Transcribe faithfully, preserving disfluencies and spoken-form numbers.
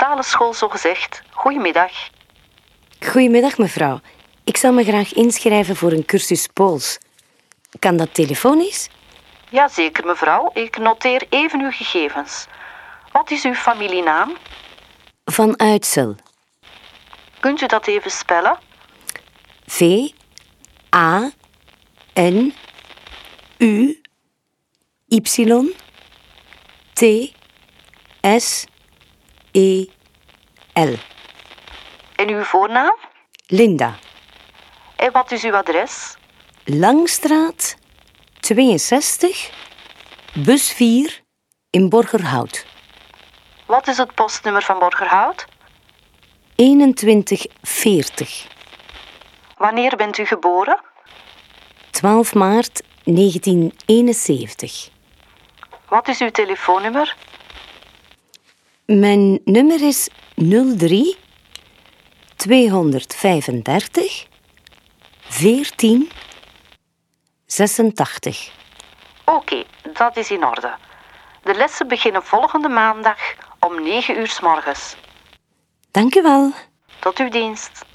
talenschool zogezegd. Goedemiddag. Goedemiddag, mevrouw. Ik zal me graag inschrijven voor een cursus Pools. Kan dat telefonisch? Jazeker, mevrouw. Ik noteer even uw gegevens. Wat is uw familienaam? Van Uitsel. Kunt u dat even spellen? V, A, N, U, Y, T, S, E, L. En uw voornaam? Linda. En wat is uw adres? Langstraat tweeënzestig, bus vier in Borgerhout. Wat is het postnummer van Borgerhout? eenentwintig veertig. Wanneer bent u geboren? twaalf maart negentien eenenzeventig. Wat is uw telefoonnummer? Mijn nummer is nul drie tweehonderdvijfendertig veertien zesentachtig. Oké, okay, dat is in orde. De lessen beginnen volgende maandag om negen uur 's morgens. Dank u wel. Tot uw dienst.